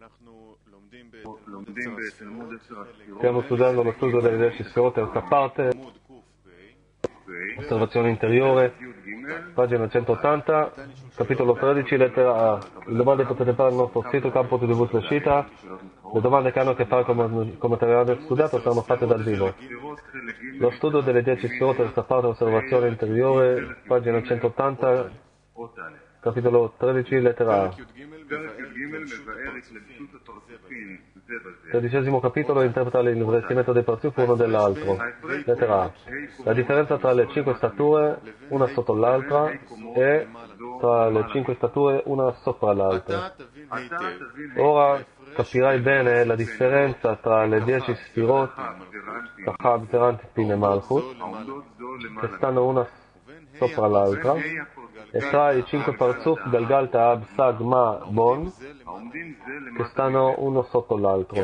Stiamo studiando lo studio delle 10 sferot, terza parte, osservazione interiore, pagina 180, capitolo 13, lettera A. Le domande potete fare al nostro sito campo di Vusleshita. Le domande che hanno a che fare con materiale studiato saranno fatte dal vivo. Lo studio delle 10 sferot, terza parte, osservazione interiore, pagina 180, capitolo 13, lettera A. Tredicesimo capitolo interpreta l'investimento dei parzuf uno dell'altro. Lettera A. La differenza tra le 5 stature, una sotto l'altra, e tra le 5 stature, una sopra l'altra. Ora capirai bene la differenza tra le 10 sfirot, Kachab, Zerant, Pin e Malchut, che stanno una sopra l'altra, e tra i 5 parzuf del Galta Ab, Sag, Ma, Bon, che stanno uno sotto l'altro.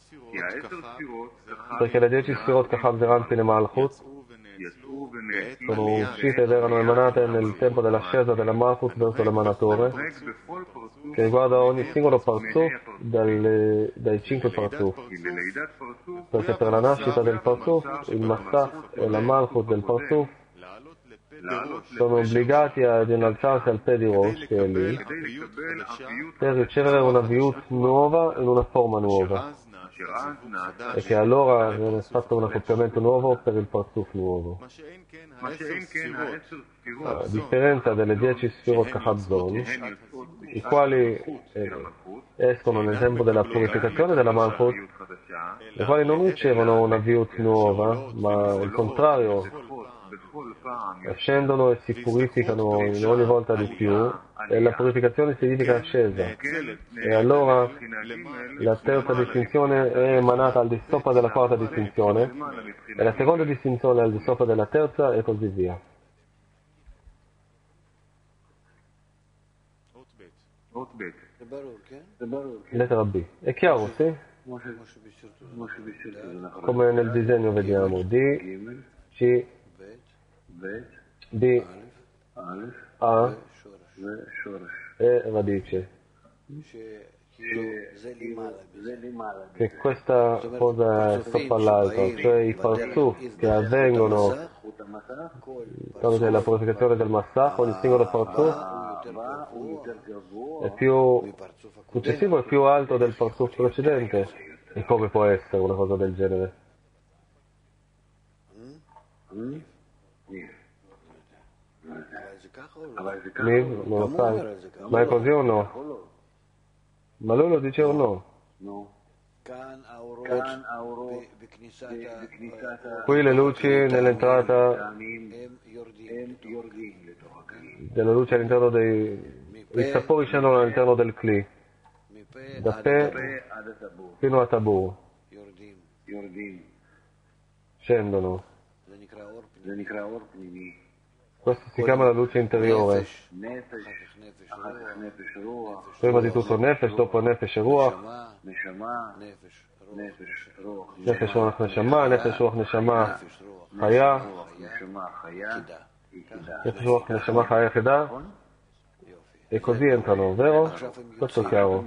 Perché le 10 sfirot Kachab, Zerant, Pin e Malchut sono uscite ed erano emanate nel tempo dell'ascesa della Malchut verso l'emanatore, che riguarda ogni singolo parzuf dai 5 parzuf. Perché per la nascita del parzuf, il Massach e la Malchut del parzuf sono obbligati ad innalzarsi al Pè di Rosh, che è lì, per ricevere una viut nuova in una forma nuova, e che allora viene fatto un accoppiamento nuovo per il parzuf nuovo. A differenza delle 10 sfirot Kachab, i quali escono nel tempo della purificazione della Malchut, le quali non ricevono una viut nuova, ma il contrario, scendono e si purificano ogni volta di più, e la purificazione significa ascesa, e allora la terza distinzione è emanata al di sopra della quarta distinzione, e la seconda distinzione al di sopra della terza, e così via. Lettera B. È chiaro, sì? Come nel disegno vediamo D, C, D, A e radice. Che questa cosa è sopra l'altra, cioè i parzuf che avvengono tramite la purificazione del Massach, ogni singolo parzuf è più successivo e più alto del parzuf precedente. E come può essere una cosa del genere? Non lo sai? Ma è così o no? Ma lui lo dice o no? Qui le luci nell'entrata delle luci all'interno i sapori scendono all'interno del Kli, da Pe fino a Tabur. Scendono. Questo si chiama la luce interiore. Prima di tutto Nefesh, dopo Nefesh e Ruach. Nefesh Ruach Neshama, Nefesh Ruach Neshama Chaya, Nefesh Ruach Neshama Chaya Cheda, e così entrano, vero? Questo è chiaro.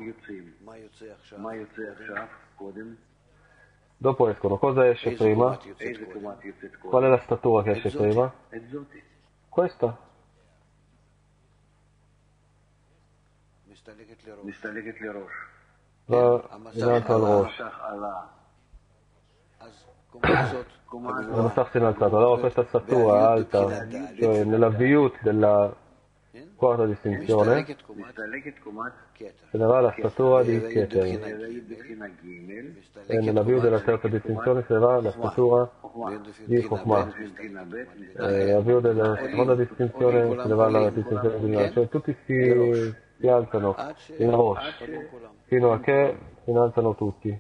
Dopo escono. Cosa esce prima? Qual è la statura che esce prima? Questa. Va in alto al Rosh. La Massach si è innalzata. Allora questa statura alta, cioè nella viut della quarta distinzione, se ne va la statura di Keter, e nella viut della terza distinzione se ne va la statura di Chokhmah, e nella viut della seconda distinzione se ne va la distinzione di Binah, cioè tutti si alzano in Rosh, fino a che si innalzano tutti.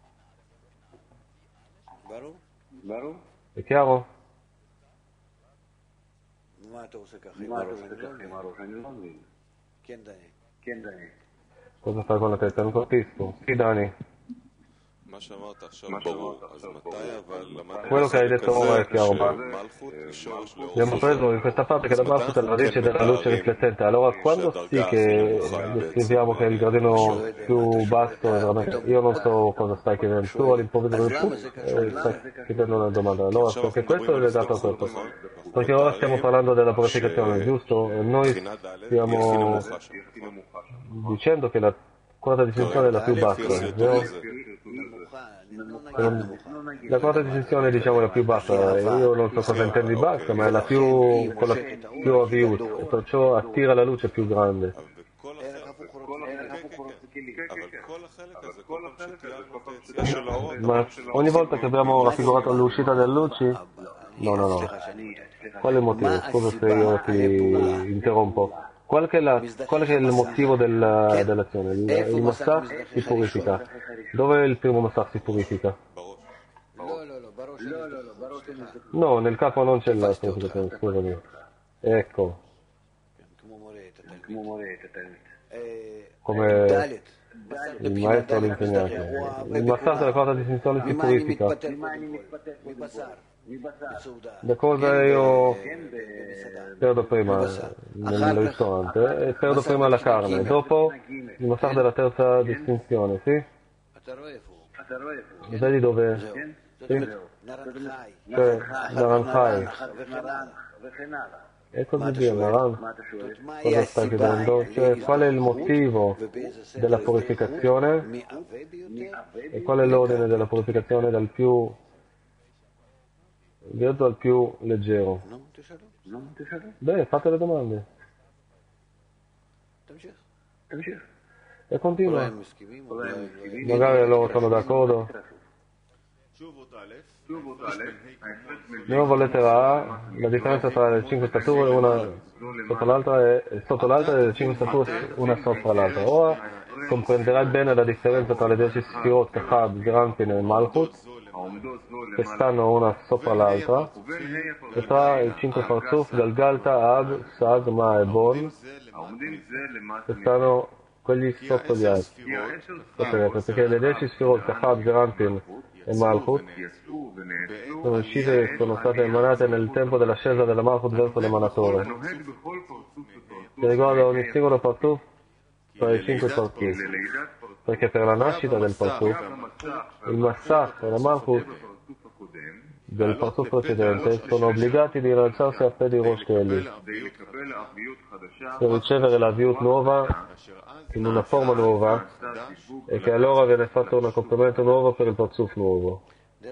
È chiaro? Cosa fai con la testa? Non capisco. Sì, Dani. Quello che hai detto ora è chiaro, ma abbiamo preso in questa parte che la Malchut è la radice della luce riflettente. Allora, quando sì che descriviamo che il gradino più basso è veramente... Io non so cosa stai chiedendo. Tu all'improvviso stai chiedendo una domanda. Allora, perché questo è legato a questo. Perché ora stiamo parlando della purificazione, giusto? E noi stiamo dicendo che la quarta distinzione è la più bassa, vero? La quarta distinzione diciamo è la più bassa, io non so cosa intendi bassa, ma è la più, con la più aviut, e perciò attira la luce più grande. Ma ogni volta che abbiamo raffigurato l'uscita delle luci, no. Qual è il motivo? Scusa se io ti interrompo. Qual è il motivo dell'azione? Il Massach si purifica. Dove il primo Massach si purifica? No, nel capo non c'è la purificazione, scusami. Ecco. Come il maestro l'insegnante. Il Massach della quarta distinzione si purifica. Da cosa io perdo prima nel ristorante? Perdo prima la carne, dopo il Massach della terza distinzione, sì? Vedi dove? Sì? Cioè, Naranjai. E così via, Naran. Cosa stai chiedendo? Cioè, qual è il motivo della purificazione? E qual è l'ordine della purificazione dal più virtuo al più leggero? Beh, fate le domande. E continua. Magari loro sono d'accordo. Nuovo lettera A, la differenza tra le 5 stature, una sotto l'altra e le 5 stature una sopra l'altra. Ora comprenderai bene la differenza tra le 10 sfirot, Kachad, Granpin e Malchut, che stanno una sopra l'altra, e tra i 5 Parzuf, Galgalta, Ad, Sag, Ma e Bon, che stanno quelli sotto gli altri. Perché le 10 sfirot, Kachad, Granpin e Malchut sono uscite e sono state emanate nel tempo dell'ascesa della Malchut verso l'emanatore, che riguarda ogni singolo Parzuf tra i 5 Parzuf, perché per la nascita del Parzuf il Massach e la Malchut del Parzuf precedente sono obbligati di innalzarsi a piedi Rosh Kelly per ricevere la viut nuova in una forma nuova, e che allora viene fatto un accoppiamento nuovo per il Parzuf nuovo.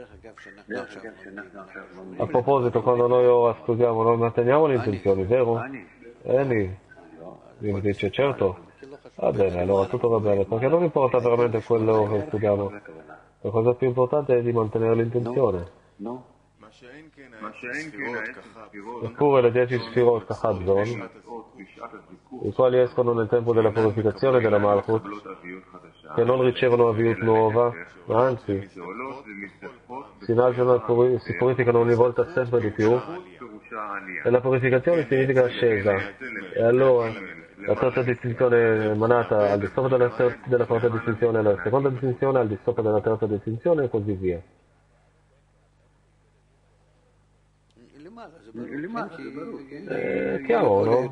A proposito, quando noi ora studiamo, noi manteniamo le intenzioni, vero? Eni mi dice certo. Va bene, allora tutto va bene, perché non importa veramente quello che studiamo. La cosa più importante è di mantenere l'intenzione. Eppure le 10 sfirot Kachadzon, i quali escono nel tempo della purificazione della Malchut, che non ricevono aviut nuova, ma anzi si innalzano e si purificano ogni volta sempre di più, e la purificazione significa ascesa, e allora la terza distinzione emanata al di sopra della quarta distinzione, la seconda distinzione al di sopra della terza distinzione e così via. È chiaro, no?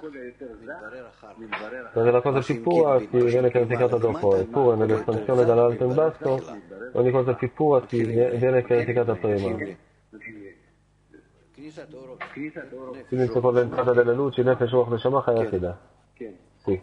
Perché la cosa più pura si viene chiarificata dopo, eppure nell'espansione dall'alto in basso ogni cosa più pura si viene chiarificata prima. Si inizia con l'entrata delle luci, Nefesh Ruach Neshama Chaya Chida. Sì.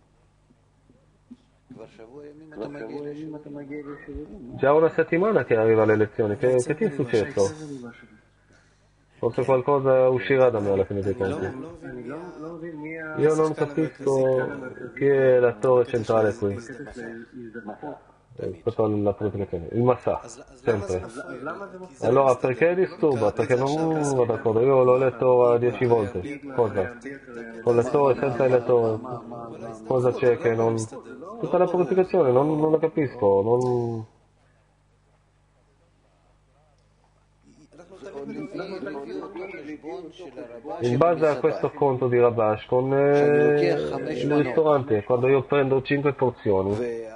Già una settimana che arriva alle lezioni, che ti è successo? Forse qualcosa uscirà da me alla fine dei conti. Io non capisco chi è l'attore centrale qui. Questa è la purificazione. Il Massach, sempre. Allora, perché disturba? Perché non va d'accordo. Io l'ho letto 10 volte. Cosa? Con lettore, senza il lettore. Cosa c'è che non... Tutta la purificazione, non la capisco. Non... in base a questo conto di Rabash con il ristorante, quando io prendo 5 porzioni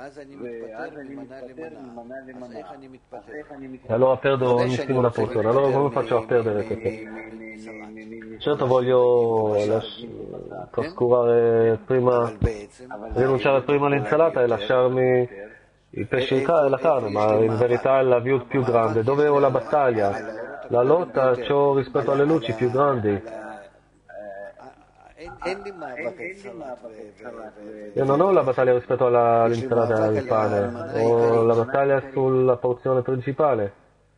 e allora perdo ogni singola porzione, allora come faccio a perdere queste? Certo voglio trascurare prima, rinunciare prima all'insalata e lasciarmi i pesci e la carne, ma in verità è la view più grande. Dove ho la battaglia? La lotta c'ho rispetto alle luci più grandi. Io non ho la battaglia rispetto all'insalata e al pane, ho la battaglia sulla porzione principale.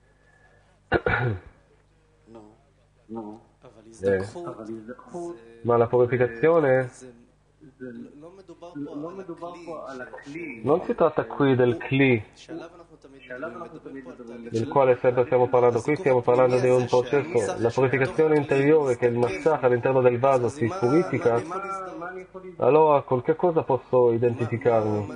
Ma la purificazione non si tratta qui del Kli, del quale sempre stiamo parlando. Qui stiamo parlando di un processo, la purificazione interiore, che il massach all'interno del vaso si purifica. Allora con che cosa posso identificarmi?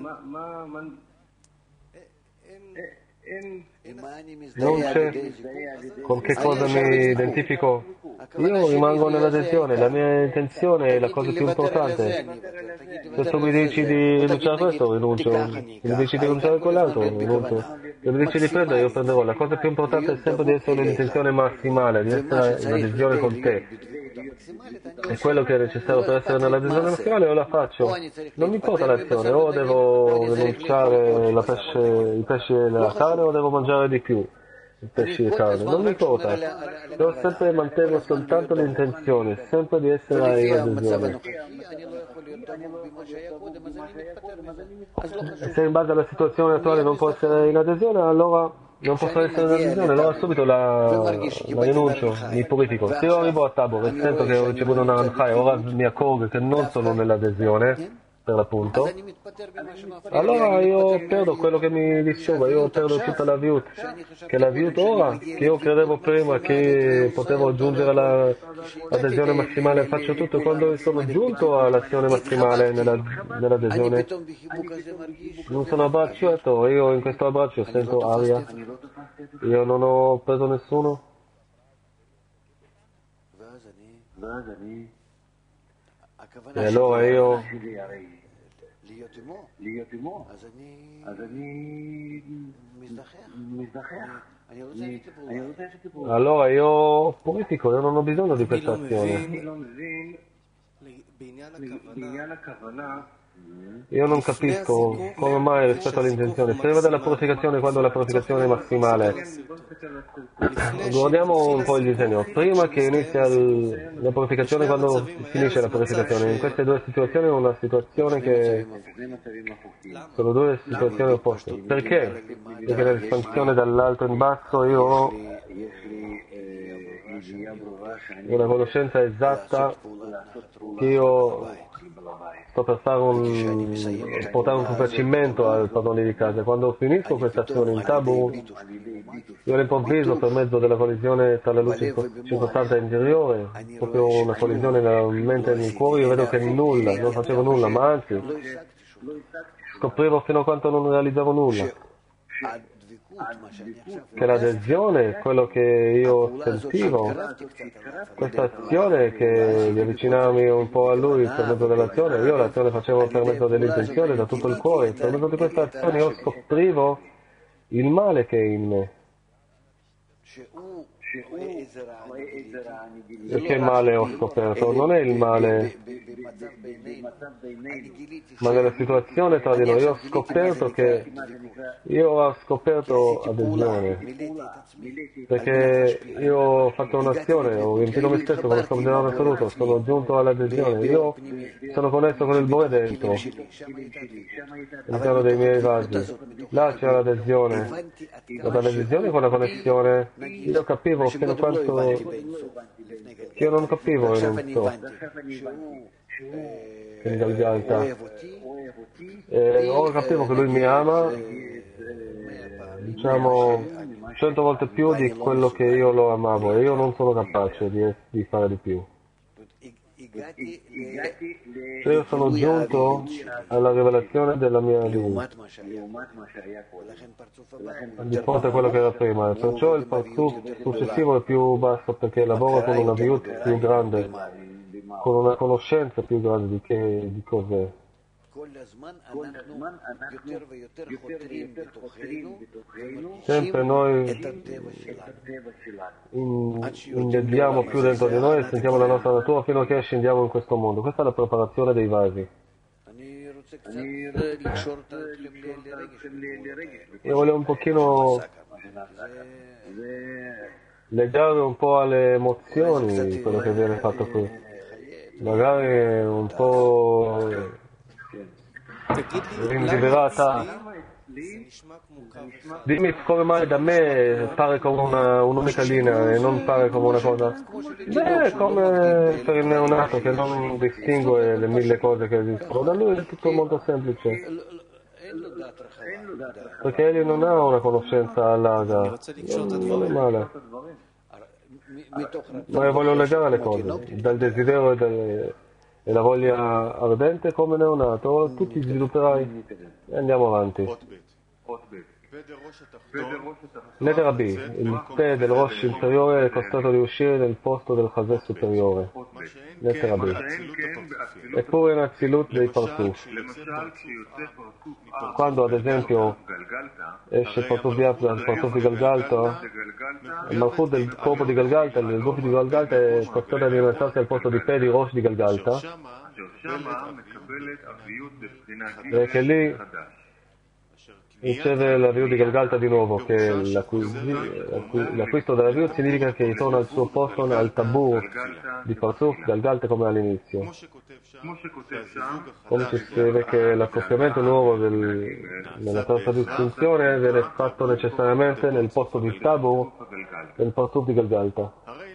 Non c'è con che cosa mi identifico. Io rimango nell'adesione, la mia intenzione è la cosa più importante. Se tu mi dici di rinunciare a questo, rinuncio. Se mi dici di rinunciare a quell'altro, rinuncio. Se mi dici di prendere, io prenderò. La cosa più importante è sempre di essere nell'intenzione massimale, di essere in adesione con te. E quello che è necessario per essere nell'adesione massimale io la faccio. Non mi importa l'azione, o devo rinunciare i pesci e la carne o devo mangiare di più i pesci e carne, non mi importa. Io sempre mantengo soltanto l'intenzione, sempre di essere in adesione. E se in base alla situazione attuale non può essere in adesione, allora non posso essere in adesione, allora subito la rinuncio, mi purifico. Se io arrivo a Tabor e sento che ho ricevuto una Anchai e ora mi accorgo che non sono nell'adesione, per l'appunto, allora io perdo quello che mi disturba, io perdo tutta la viut, che la viut ora, che io credevo prima che potevo giungere all'adesione massimale, faccio tutto. Quando sono giunto all'azione massimale nell'adesione, non sono abbracciato, io in questo abbraccio sento aria, io non ho preso nessuno. E allora io purifico, io non ho bisogno di questa azione. Io non capisco come mai rispetto all'intenzione. Prima della purificazione, quando la purificazione è massimale, guardiamo un po' il disegno. Prima che inizia la purificazione, quando finisce la purificazione. In queste due situazioni è una situazione che sono due situazioni opposte. Perché? Perché nell'espansione dall'alto in basso io ho una conoscenza esatta che io sto per portare un rifacimento al padrone di casa. Quando finisco questa azione in Tabor, io all'improvviso, per mezzo della collisione tra la luce circostante e interiore, proprio una collisione nella mente e nel cuore, io vedo che nulla, non facevo nulla, ma anzi scoprivo fino a quanto non realizzavo nulla, che l'adesione, quello che io sentivo, questa azione che di avvicinarmi un po' a lui per mezzo dell'azione, io l'azione facevo per mezzo dell'intenzione, da tutto il cuore, per mezzo di questa azione io scoprivo il male che è in me. E che male ho scoperto? Non è il male, ma nella situazione tra di noi io ho scoperto che io ho scoperto adesione, perché io ho fatto un'azione, ho riempito me stesso con lo scopo assoluto, sono giunto all'adesione, io sono connesso con il Bore dentro, all'interno dei miei vasi, là c'è l'adesione, ma dall'adesione con la connessione, io capivo fino a quanto io non capivo e non so che in realtà ora capivo che lui mi ama, diciamo 100 volte più di quello che io lo amavo, e io non sono capace di fare di più. Se io sono giunto alla rivelazione della mia vita, di fronte a quello che era prima, perciò il parzuf successivo è più basso perché lavora con una viut più grande, con una conoscenza più grande di cos'è. Sempre noi indebbiamo più dentro di noi e sentiamo la nostra natura fino a che scendiamo in questo mondo. Questa è la preparazione dei vasi. Io volevo un pochino legare un po' alle emozioni di quello che viene fatto qui. Magari un po' rinviverata. Dimmi come mai da me pare come un'unica linea e non pare come una cosa. Beh, come per il neonato che non distingue le mille cose che esistono. Da lui è tutto molto semplice. Perché egli non ha una conoscenza larga. Non è male. Ma io voglio legare le cose. Dal desiderio e la voglia ardente come neonato, tu ti svilupperai e andiamo avanti. Lettera B. Il P del Rosh inferiore è costato di uscire nel posto del Chazé superiore. Lettera B. Eppure in Azilut dei Parzuf. Quando ad esempio esce Parzuf dal Parzuf di Galgalta, il Malchut del corpo di Galgalta, il gruppo di Galgalta è costato di innalzarsi al posto di P di Rosh di Galgalta, perché lì riceve la Viut di Galgalta di nuovo, che l'acquisto della Viut significa che ritorna al suo posto al tabur di Parzuf Galgalta come all'inizio. Come si scrive che l'accoppiamento nuovo nella terza distinzione viene fatto necessariamente nel posto di tabur del Parzuf di Galgalta.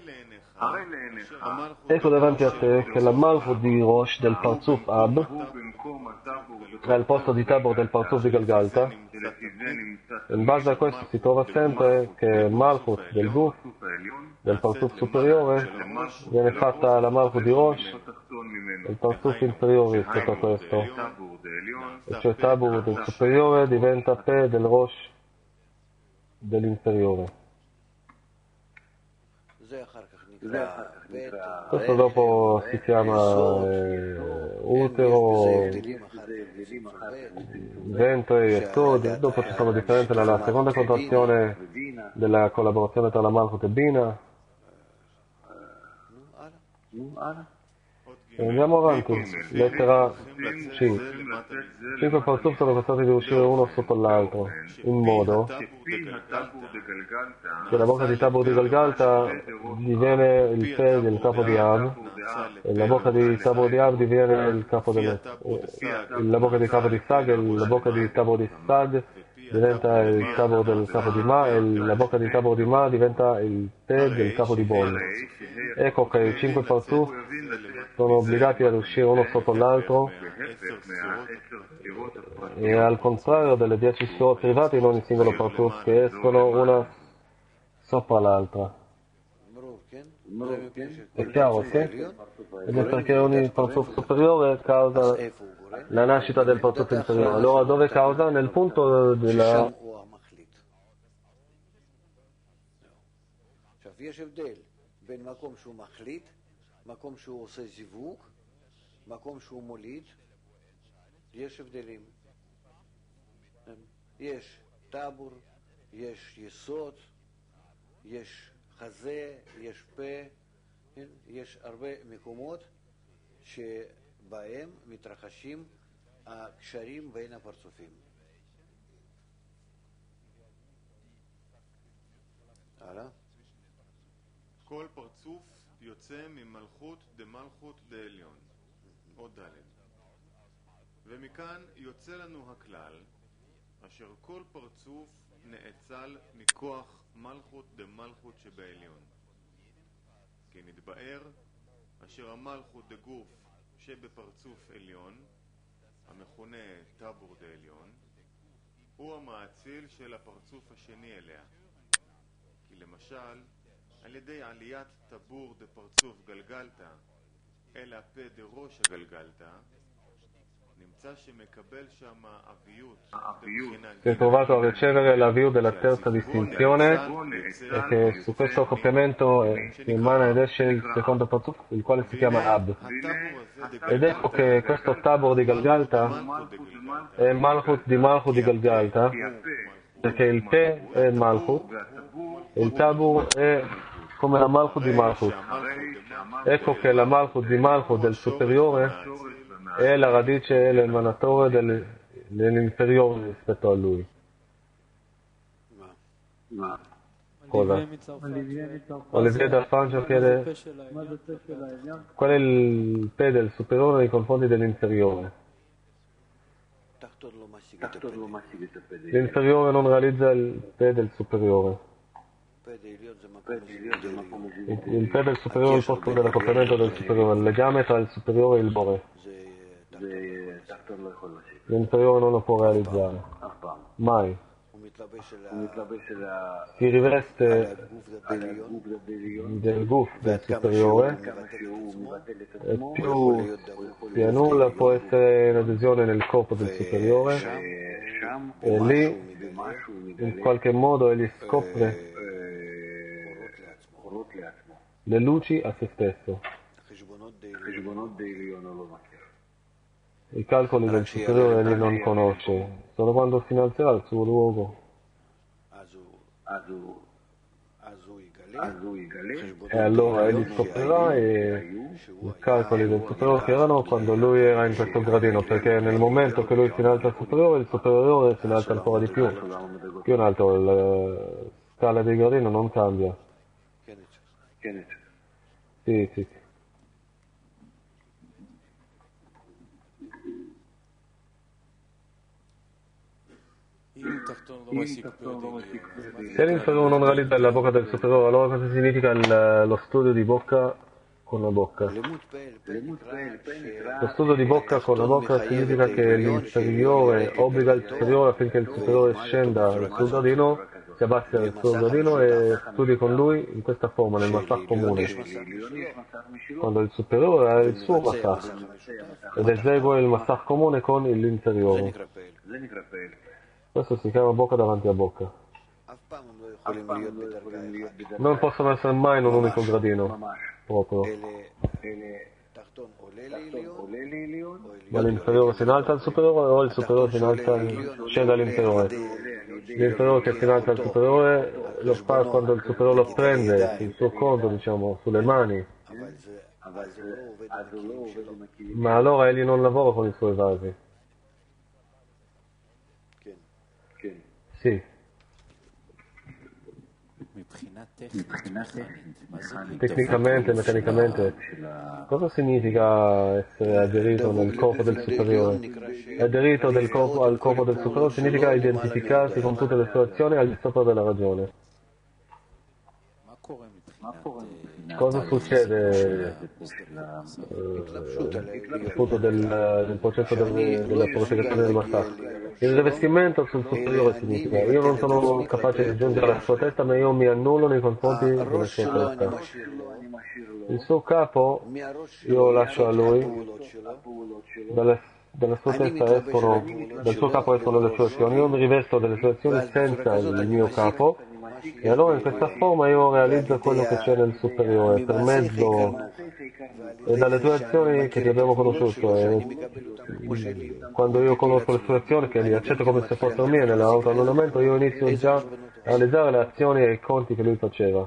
Ecco davanti a te che la Malchut di Rosh del Parzuf Ab è al posto di Tabor del Parzuf di Galgalta. In base a questo si trova sempre che Malchut del Guf del Parzuf superiore viene fatta alla Malchut di Rosh e il Parzuf inferiore rispetto a questo, e cioè Tabor del superiore diventa Pe del Rosh dell'inferiore. Questo dopo si chiama utero, ventre e sodi. Dopo ci sono differenze nella seconda contrazione della collaborazione tra la Malchut e Bina. E andiamo avanti. Lettera C. 5 Parzuf sono costati di uscire uno sotto l'altro, in modo che la bocca di Tabor di Galgalta diviene il Pe del capo di Av, e la bocca di Tabor di Av diviene il capo la bocca di capo di Sag, e la bocca di Tabor di Sag diventa il capo del capo di Ma, e la bocca di Tabor di Ma diventa il Pe del capo di Bol. Ecco che i 5 Parzuf sono obbligati ad uscire uno sotto l'altro, e al contrario delle 10 sfirot private in ogni singolo Parzuf che escono una sopra l'altra. È chiaro, sì? Ed è perché ogni Parzuf superiore causa la nascita del Parzuf inferiore. Allora dove causa? Nel punto della... מקום שהוא עושה זיווג, מקום שהוא מוליד, יש הבדלים. יש טבור, יש יסוד, יש חזה, יש פה, יש הרבה מקומות שבהם מתרחשים הקשרים בין הפרצופים. הלאה. כל פרצוף יוצא ממלכות דמלכות דעליון, או ד', ומכאן יוצא לנו הכלל אשר כל פרצוף נאצל מכוח מלכות דמלכות שבעליון, כי נתבאר אשר המלכות דגוף שבפרצוף עליון, המכונה טבור דעליון, הוא המאציל של הפרצוף השני אליה, כי למשל על ידי עליית טבור דפרצוף גלגלתא אל הפה דראש הגלגלתא, נמצא שמקבל שם אביות Si è trovato a ricevere l'avvio della terza distinzione e che su questo complemento emana ed esce il secondo parzuf, il quale si chiama Ab. Ed ecco che questo tabor di Galgalta è Malchut di Galgalta, perché il Pe è Malchut e il tabor è come la Malchut di Malchut. Ecco che la Malchut di Malchut del superiore è la radice e l'emanatore dell'inferiore rispetto a lui. Cosa? Olivier da Francia chiede qual è il Pe del superiore nei confronti dell'inferiore. L'inferiore non realizza il Pe del superiore. Il Pe del superiore è il posto dell'accoppiamento del superiore, il legame tra il superiore e il Bore. L'inferiore non lo può realizzare, mai. Si riveste del guf del superiore e più si annulla può essere in adesione nel corpo del superiore e lì in qualche modo egli scopre le luci a se stesso. I calcoli del superiore egli non conosce, solo quando si innalzerà al suo luogo. E allora egli scoprirà i calcoli del superiore che erano quando lui era in questo gradino, perché nel momento che lui si innalza al superiore, il superiore si innalza ancora di più in alto, la scala di gradino non cambia. Sì, sì. Se l'inferiore non realizza la bocca del superiore, allora cosa significa lo studio di bocca con la bocca? Lo studio di bocca con la bocca significa che l'inferiore obbliga il superiore affinché il superiore scenda sul gradino, si abbassi al suo gradino e studi con lui in questa forma, nel masach comune. Quando il superiore ha il suo masach ed esegue il masach comune con l'inferiore. Questo si chiama bocca davanti a bocca. Non possono essere mai in un unico gradino, proprio. Ma l'inferiore si innalza al superiore o il superiore scende all'inferiore? L'inferiore che si innalza al superiore lo fa quando il superiore lo prende sul suo conto, diciamo, sulle mani. Ma allora egli non lavora con i suoi vasi. Sì. Tecnicamente, meccanicamente, cosa significa essere aderito nel corpo del superiore? Aderito al corpo del superiore significa identificarsi con tutte le sue azioni al di sopra della ragione. Cosa succede appunto del processo della purificazione del massaggio? Il rivestimento sul superiore significa io non sono capace di giungere alla sua testa, ma io mi annullo nei confronti della sua testa. Il suo capo io lo lascio a lui, dalla sua testa escono, dal suo capo escono le sue azioni, io mi rivesto delle sue azioni senza il mio capo e allora in questa forma io realizzo quello che c'è nel superiore per mezzo e dalle tue azioni che ti abbiamo conosciuto. Quando io conosco le sue azioni, che li accetto come se fossero mie nell'autoannullamento, io inizio già a realizzare le azioni e i conti che lui faceva.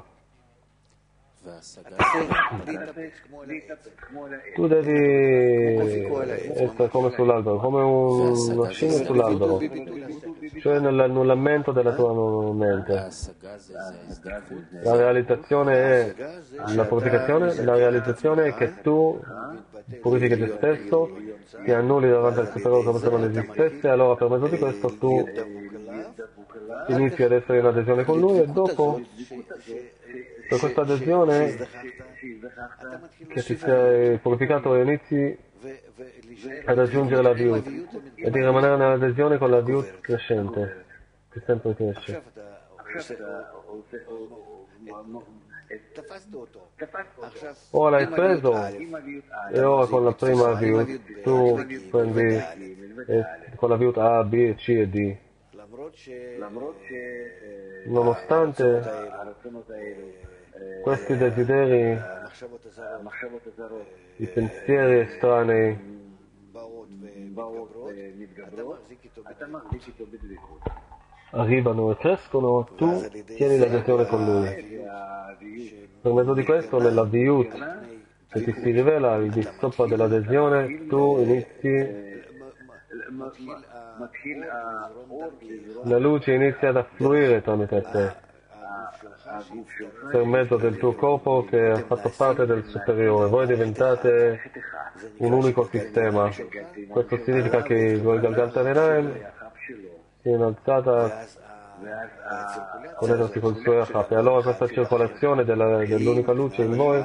Tu devi essere come sull'albero, come una scimmia sull'albero, cioè nell'annullamento della tua mente. La realizzazione è la purificazione, la realizzazione è che tu purifichi te stesso, ti annulli davanti al superiore come se non esistesse, allora per mezzo di questo tu inizi ad essere in adesione con lui e dopo per questa adesione che ti sei purificato inizi ad aggiungere la viut e di rimanere nell'adesione con la viut crescente che sempre cresce. Ora l'hai preso e ora con la prima view tu prendi con la view A, B, C e D. Nonostante questi desideri, i pensieri estranei arrivano e crescono, tu tieni l'adesione con lui. Per mezzo di questo, nella viut che ti si rivela al di sopra dell'adesione, tu inizi, la luce inizia ad affluire tramite te, per mezzo del tuo corpo che ha fatto parte del superiore. Voi diventate un unico sistema. Questo significa che voi Galgalta Venaim si è innalzata connettersi col suo Achap. E allora questa circolazione dell'unica luce in voi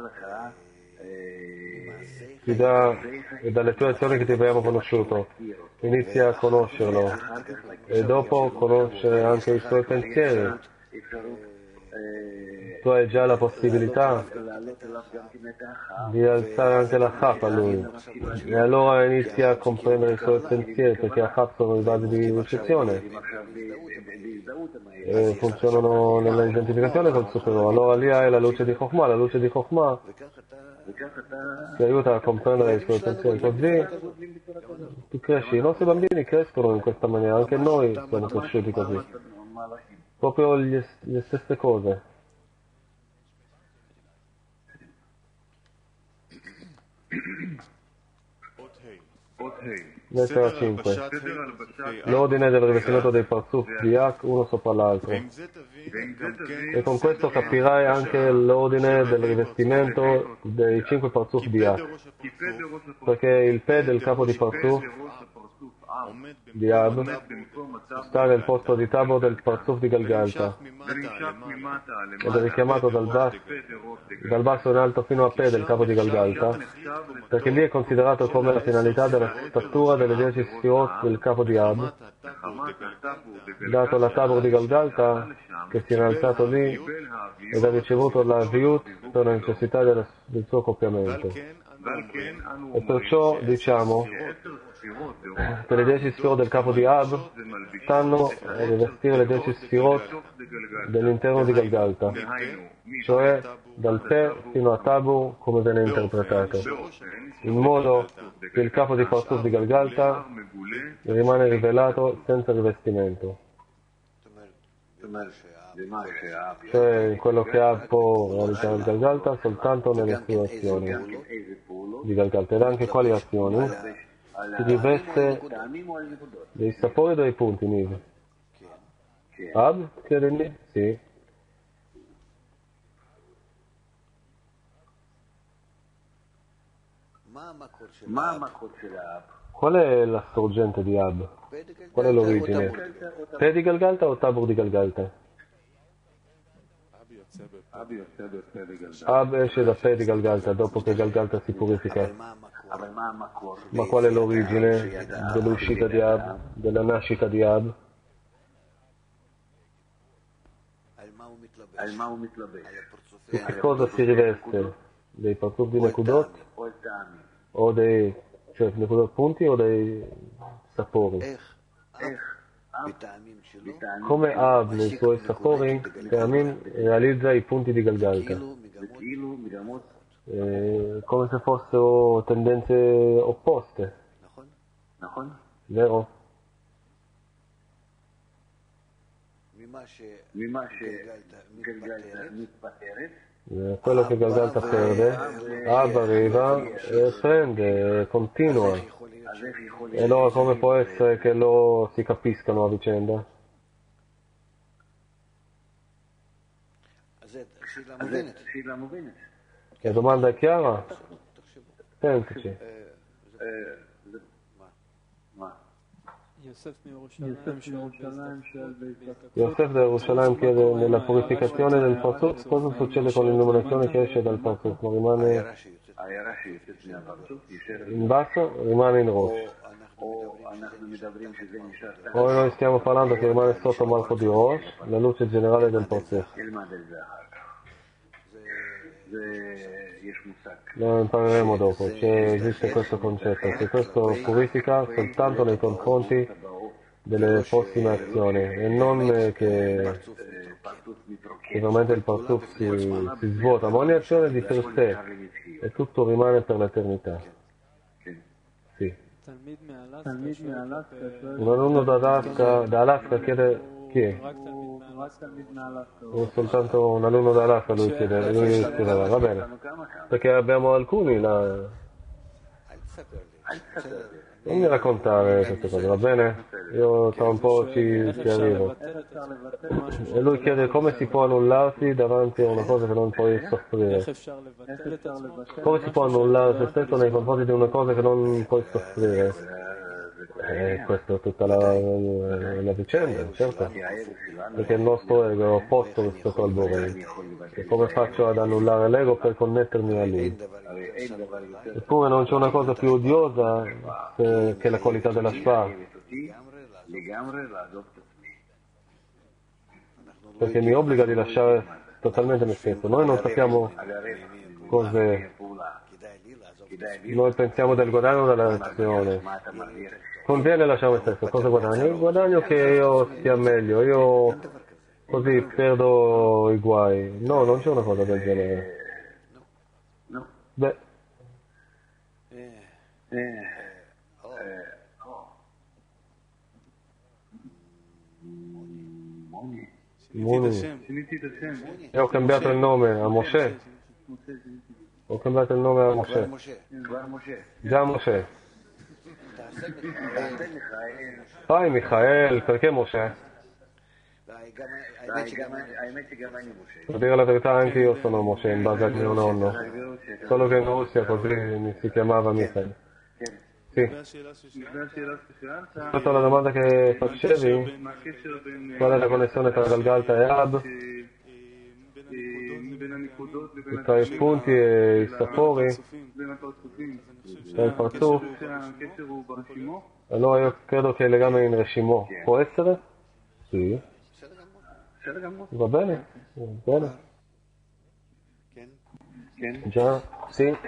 ti dà, e dalle tue azioni che ti abbiamo conosciuto, inizia a conoscerlo e dopo conoscere anche i suoi pensieri. Tu hai già la possibilità di alzare anche la Chap a lui, e allora inizia a comprendere i suoi pensieri, perché la Chap sono i vasi di ricezione e funzionano nella identificazione col superiore. Allora lì hai la luce di Chokhmah ti aiuta a comprendere i suoi pensieri, così tu cresci. I nostri bambini crescono in questa maniera, anche noi siamo cresciuti così, proprio le stesse cose. Lettera 5. L'ordine del rivestimento dei parzuf di Ak uno sopra l'altro. E con questo capirai anche l'ordine del rivestimento dei 5 parzuf di Ak. Perché il Pe del capo di parzuf di Ab sta nel posto di Tabor del parzuf di Galgalta ed è richiamato dal basso in alto fino a Pe del capo di Galgalta, perché lì è considerato come la finalità della statura delle 10 sfirot del capo di Ab, dato la Tabor di Galgalta che si è innalzato lì ed ha ricevuto la viut per la necessità del suo accoppiamento. E perciò diciamo che le 10 sfirot del capo di Ab stanno a rivestire le 10 sfirot dell'interno di Galgalta, cioè dal Pe fino a Tabur, come viene interpretato, in modo che il capo di parzuf di Galgalta rimane rivelato senza rivestimento, cioè quello che ha può realizzare il Galgalta soltanto nelle sue azioni di Galgalta. Ed anche quali azioni? Si riveste dei sapori e dei punti, Nivi. Ab, chiedemi? Sì. Qual è la sorgente di Ab? Qual è l'origine? Pe di Galgalta o Tabur di Galgalta? Ab esce da Pe di Galgalta dopo che Galgalta si purifica. Ma qual è l'origine dell'uscita di Ab, della nascita di Ab? Su che cosa si riveste? Dei parzuf di Nekudot? O dei, cioè Nekudot punti o dei sapori? Come Ab nei suoi sapori, Teamim realizza i punti di Galgalta, come se fossero tendenze opposte, vero? Quello che Galgalta perde, Ab arriva e prende, e continua. E allora come può essere che loro si capiscano a vicenda? La domanda è chiara? Pensaci. Yosef da Yerushalayim chiede nella purificazione del parzuf cosa succede con l'illuminazione che esce dal parzuf? Ma rimane in basso, rimane in rosso. O noi stiamo parlando che rimane sotto Malchut di Rosh, la luce generale del processo. Lo impareremo dopo, che esiste questo concetto, che questo purifica soltanto nei confronti delle prossime azioni e non che veramente il Parsuf si svuota, ma ogni azione di per sé e tutto rimane per l'eternità. Sì. Un alunno da Alaska chiede chi è? Soltanto un alunno da Alaska lui chiedeva, va bene, perché abbiamo alcuni là. Non mi raccontare queste cose, va bene? Io tra un po' ci arrivo. E lui chiede come si può annullarsi davanti a una cosa che non puoi soffrire. Come si può annullare se stesso nei confronti di una cosa che non puoi soffrire? Questa è tutta la vicenda, certo. Perché il nostro ego è opposto rispetto al Borei. E come faccio ad annullare l'ego per connettermi a lui? Eppure non c'è una cosa più odiosa che la qualità della Shva. Perché mi obbliga di lasciare totalmente me stesso. Noi non sappiamo cos'è. Noi pensiamo del guadagno della reazione. Conviene lasciare me stesso. Cosa guadagno? Il guadagno che io stia meglio. Io così perdo i guai. No, non c'è una cosa del genere. Beh. E ho cambiato il nome a Moshe. Ho cambiato il nome a Moshe. Già Moshe. Fai Michael, perché Moshe? Per dire la verità anche io sono Moshe in base al mio nonno. Solo che in Russia così mi si chiamava Michael. Sì. Questa è la domanda che facevi? Qual è la connessione tra Galgalta e Ab? Tra i punti e i sapori? Tra il Parsuf? Allora io credo che il legame in Reshimo può essere? Sì. Va bene? Va bene. Già? Sì.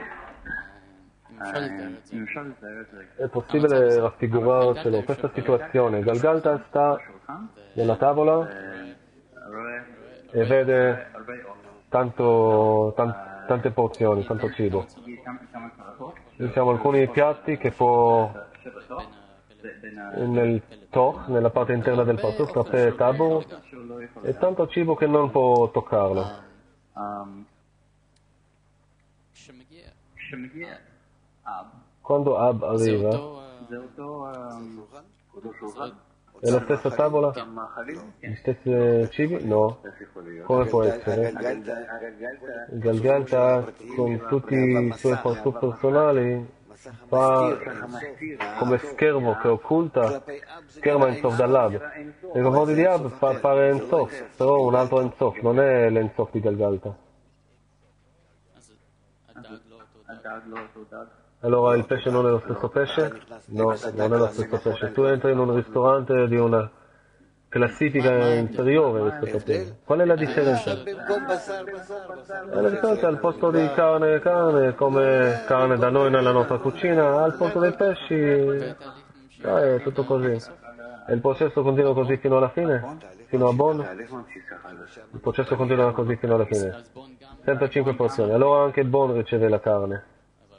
È possibile raffigurarselo, questa situazione. Galgalta sta nella tavola e vede tante porzioni, tanto cibo. Diciamo alcuni piatti che può nel toch, nella parte interna del Parsuf, caffè e tabur, e tanto cibo che non può toccarlo. Quando Ab arriva, è la stessa tavola? Gli stessi cibi? No. Come può essere? Galgalta con tutti i suoi Parsuf personali fa come schermo che occulta, scherma Ensof dall'Ab. Nei confronti di Ab fa fare Ensof, però un altro Ensof, non è l'Ensof di Galgalta. Allora il pesce non è lo stesso pesce? No, non è lo stesso pesce. Tu entri in un ristorante di una classifica inferiore rispetto a te. Qual è la differenza? La differenza al posto di carne, come carne da noi nella nostra cucina, al posto dei pesci è tutto così. E il processo continua così fino alla fine? Fino a Bon? Il processo continua così fino alla fine. 105 porzioni. Allora anche il Bon riceve la carne.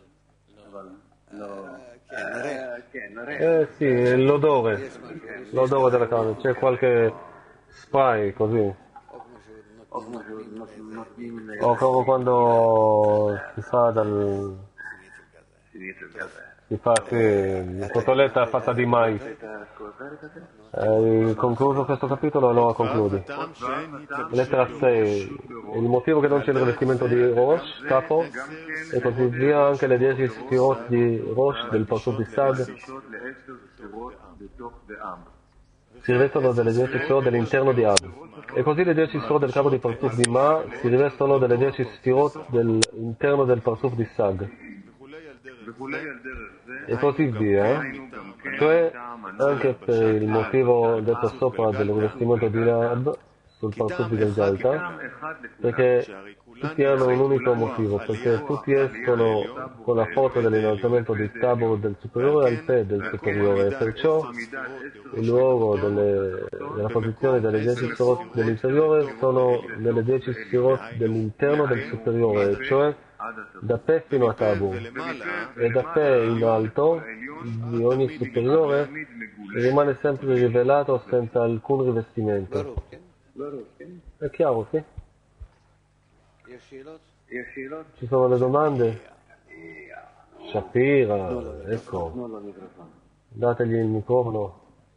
Sì, l'odore della carne, c'è qualche spray così. O come quando si fa la cotoletta fatta di mais. Hai concluso questo capitolo? Allora concludi. Lettera 6. Il motivo che non c'è il rivestimento di Rosh, capo, e così via anche le 10 sfirot di Rosh del Parsuf di Sag si rivestono delle 10 sfirot dell'interno di Ab. E così le 10 sfirot del capo di Parsuf di Ma si rivestono delle 10 sfirot dell'interno del Parsuf di Sag. e così via, cioè anche per il motivo detto sopra del rivestimento di Lab sul Parsuf di Galgalta, perché tutti hanno un unico motivo, perché tutti escono con la forza dell'innalzamento di Tabor del superiore al Pe del superiore, e perciò il luogo della posizione delle 10 sfirot dell'inferiore sono nelle 10 sfirot dell'interno del superiore, cioè da Pe fino a Tabor, e da Pe in alto di ogni superiore rimane sempre rivelato senza alcun rivestimento. È chiaro, sì? Ci sono le domande? Shapira, ecco, dategli il microfono.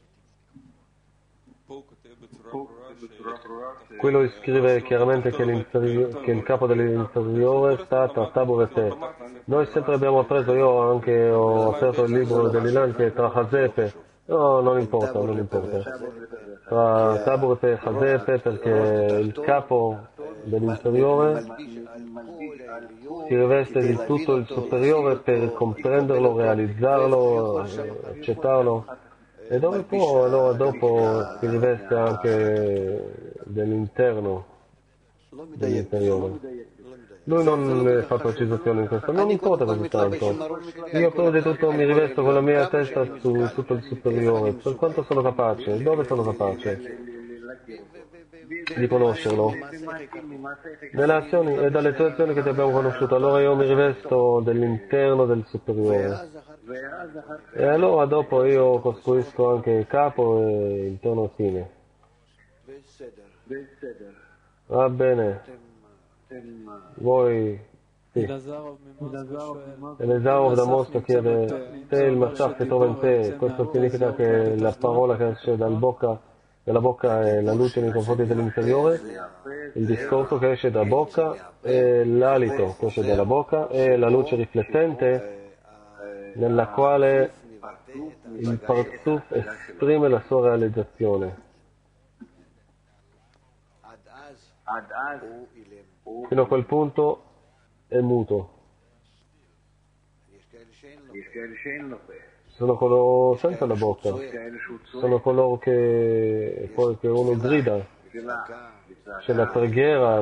Qui lo scrive chiaramente che il capo dell'inferiore sta tra Tabor e Pe. Noi sempre abbiamo appreso, io anche ho aperto il libro dell'Ilan che è tra Chazé e Pe. No, non importa. Tra Tabor e Chazé e Pe, perché il capo dell'inferiore si riveste di tutto il superiore per comprenderlo, realizzarlo, accettarlo, e dopo, allora dopo si riveste anche dell'interno dell'inferiore. Lui non fa precisazione in questo, non importa così tanto. Io prima di tutto mi rivesto con la mia testa su tutto il superiore, per quanto sono capace, dove sono capace di conoscerlo. Nelle azioni e dalle tue azioni che ti abbiamo conosciuto, allora io mi rivesto dell'interno del superiore. E allora dopo io costruisco anche il capo e interno fine. Va bene. Voi, sì. Elisarov da Mosca chiede se il Mashiach si trova in te, questo significa che la parola che esce dalla bocca è la luce nei confronti dell'inferiore, il discorso che esce dalla bocca è l'alito che esce dalla bocca, è la luce riflettente nella quale il Parsuf esprime la sua realizzazione. Fino a quel punto è muto. Sono coloro senza la bocca, sono coloro che poi che uno grida, c'è la preghiera,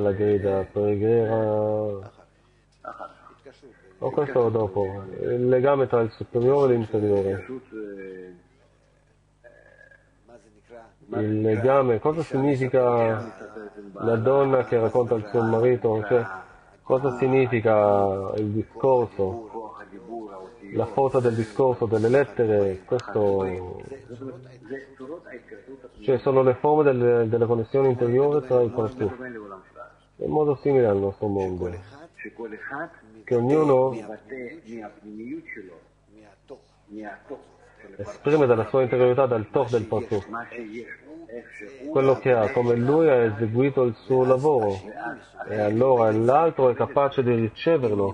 o questo dopo, il legame tra il superiore e l'inferiore. Il legame, cosa significa la donna che racconta al suo marito, cioè cosa significa il discorso, la forza del discorso, delle lettere, questo, cioè sono le forme della connessione interiore tra il Parsuf, in modo simile al nostro mondo, che ognuno esprime dalla sua interiorità, dal Toch del Parsuf, quello che ha, come lui ha eseguito il suo lavoro, e allora l'altro è capace di riceverlo.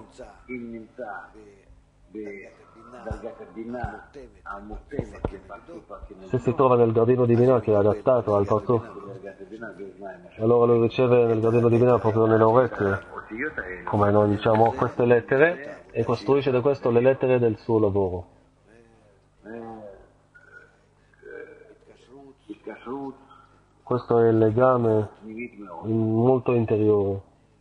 Se si trova nel giardino di Binah che è adattato al Parsuf, allora lui riceve nel giardino di Binah proprio nelle orecchie, come noi diciamo, queste lettere, e costruisce da questo le lettere del suo lavoro. Questo è il legame molto interiore.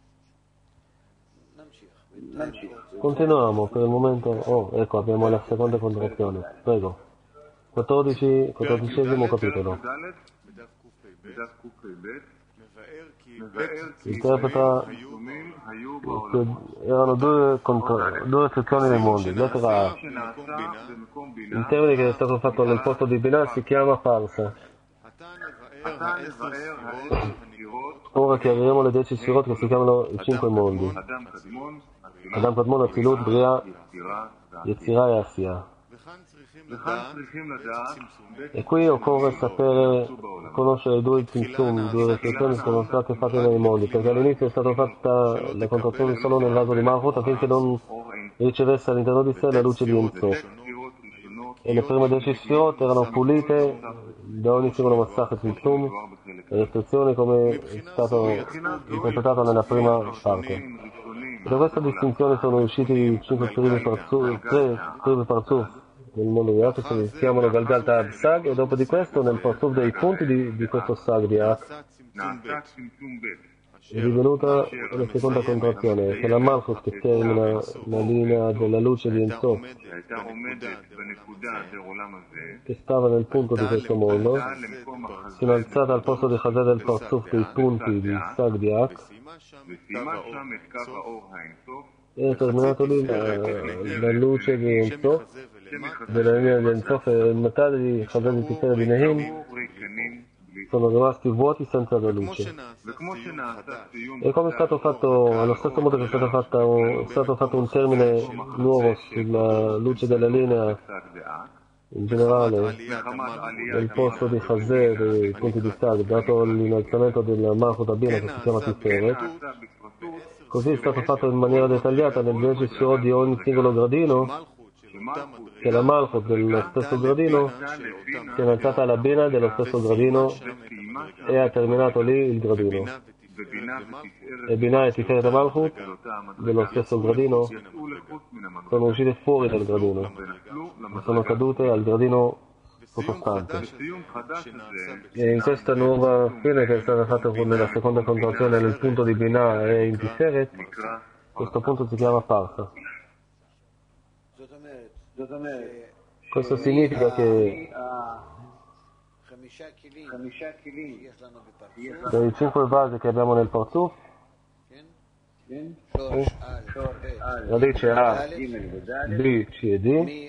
Continuiamo per il momento. Oh, ecco, abbiamo la seconda contrazione. Prego. 14° capitolo. Interpreta che erano due sezioni nei mondi. Lettera A. Il termine che è stato fatto nel posto di Binah si chiama Parsa. Ora chiariremo le 10 sfirot che si chiamano i 5 mondi. Adam Kadmon, Atzilut, Bria, Yetzirah e Asiya. E qui occorre sapere, conoscere due Tzimtzum, due riflessioni che sono state fatte nei mondi, perché all'inizio è stata fatta la contrazione solo nel vaso di Malchut affinché non ricevesse all'interno di sé la luce di Ein Sof. E le prime 10 sfirot erano pulite da ogni singolo massacro Tzimtzum, le restrizioni come è stato interpretato nella prima parte. Da questa distinzione sono usciti i 5 primi parzuf nel mondo di Ak, che si chiamano Galgalta Ad Sag, e dopo di questo nel parzuf dei punti di questo Sag di Ak è divenuta la seconda contrazione, che la Malchut che termina la linea della luce di Ensof, che stava nel punto di questo mondo, si è alzata al posto di Chazé del parzuf dei punti di Sag di Ak, e ha terminato lì la luce di Ensof, della linea di Ensof, e il metà di Chazé di Tiferet di Nehim sono rimasti vuoti senza la luce. E come è stato fatto, allo stesso modo che è stato fatto un termine nuovo sulla luce della linea in generale, nel posto di Chazé dei punti di Sag, dato l'innalzamento della Malchut Abina che si chiama Tiferet, così è stato fatto in maniera dettagliata nel 10 Sfirot di ogni singolo gradino, che la Malchut dello stesso gradino si è innalzata alla Bina dello stesso gradino e ha terminato lì il gradino. E Bina e Tiferet e Malchut dello stesso gradino sono uscite fuori dal gradino, sono cadute al gradino sottostante. E in questa nuova fine che è stata fatta nella seconda contrazione nel punto di Bina e in Tiferet, questo punto si chiama Parsa. Questo significa che dei 5 vasi che abbiamo nel parzuf, radice A, B, C e D,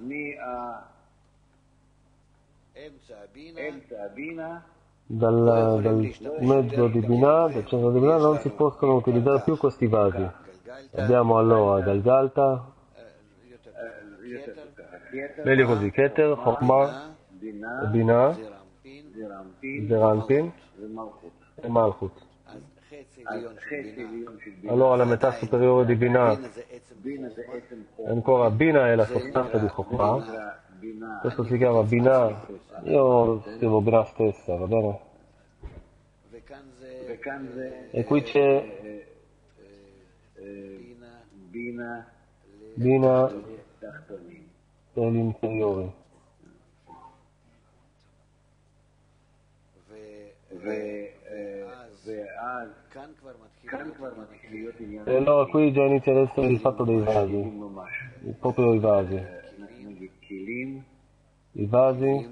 dal mezzo di Binah, dal centro di Binah, non si possono utilizzare più questi vasi. Abbiamo allora Galgalta, meglio così, Keter, Chokhmah, Binah, Zeranpin e Malchut. Allora la metà superiore di Binah, ancora Binah è la sostanza di Chokhmah, questo si chiama Binah, io scrivo Binah stessa, va bene? E qui c'è Binah per gli inferiori. E allora qui già inizia ad essere il fatto dei vasi, proprio i vasi. I vasi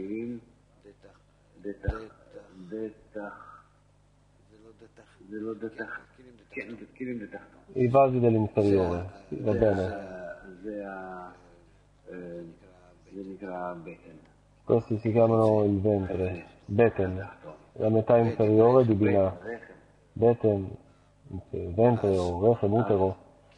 dell'inferiore, va bene? Questi si chiamano il ventre, Beten, la metà inferiore di Binah. Beten, ventre o rechem, utero,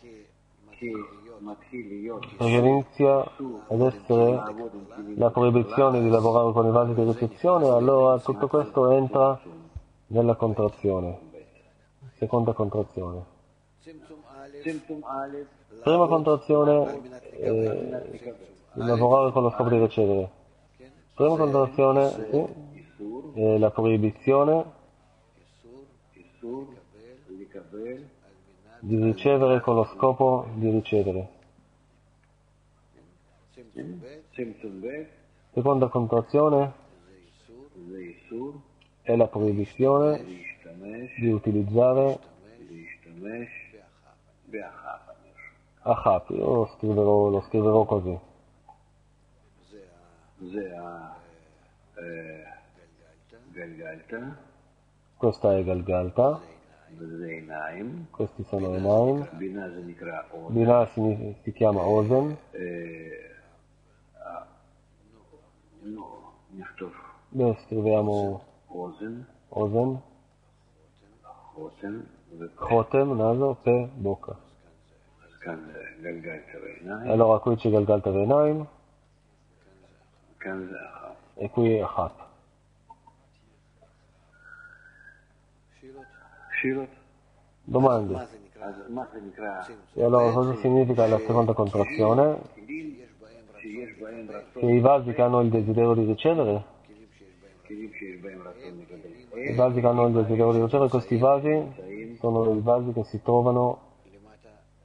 perché inizia ad essere la proibizione di lavorare con i vasi di ricezione, allora tutto questo entra nella contrazione, seconda contrazione. Prima contrazione lavorare con lo scopo di ricevere. Prima contrazione è la proibizione di ricevere con lo scopo di ricevere. Seconda contrazione è la proibizione di utilizzare Achap, io lo scriverò così. Questa è Galgalta, questi sono Enaim, Binah si chiama Ozen, beh, scriviamo Ozen, Chotem, naso, Pe, bocca. Allora qui c'è Galgalta Venaim e qui è Achap. Domande. E allora cosa significa la seconda contrazione? Che i vasi che hanno il desiderio di ricevere, i vasi che hanno il desiderio di ricevere, questi vasi sono i vasi che si trovano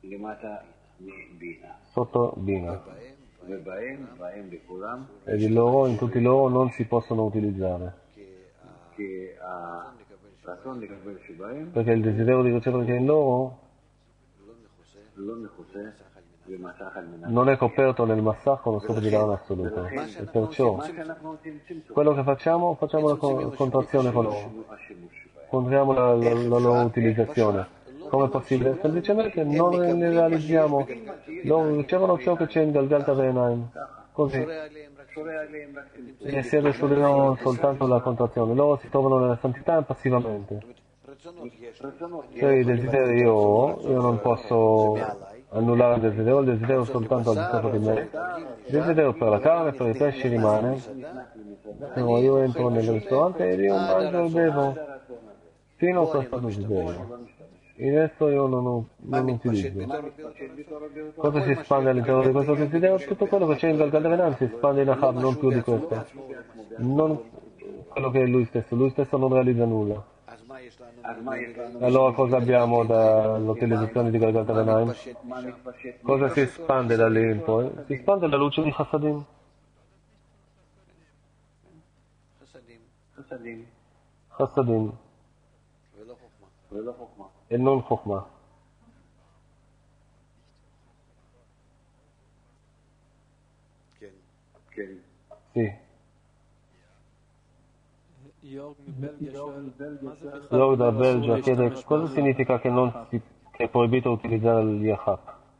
sotto Bina. ובהם לכולם, E di loro, in tutti loro, non si possono utilizzare. כי הרצון לקבל שבהם Perché il desiderio di ricevere che è in loro לא מכוסה במסך על מנת. non è coperto nel massacro con lo scopo di dare un assoluto. E perciò מה שאנחנו עושים צמצום, quello che facciamo la contrazione con loro. השימוש שבהם. Contriamo la loro utilizzazione. Come è possibile? Semplicemente non ne realizziamo. Loro ricevono ciò che c'è in Galgalta Ve'enaim. Così. שורה עליהם רק צמצום. E si vede su di loro soltanto la contrazione. Loro si trovano nella santità passivamente. רצונות Cioè i desideri io non posso annullare il desiderio soltanto al di sopra di me. Il desiderio per la carne, per i pesci rimane. No, io entro nel ristorante e io mangio e bevo fino a questo desiderio. Il resto io non utilizzo. Cosa si espande all'interno di questo desiderio? Tutto quello che c'è in Galgalta Ve'enaim si espande in Ahab, non più di questo. Non quello che è lui stesso non realizza nulla. אז מה יש לנו? Allora cosa abbiamo dall'utilizzazione di Galgalta Ve'enaim? מה מתפשט? Cosa si espande da lì in poi? Si espande la luce di Chassadim. חסדים Chassadim ולא חוכמה. e non Chokhmah. כן. Sì. Belgia, Loro da Belgia chiede cosa significa che che è proibito utilizzare il Yahab.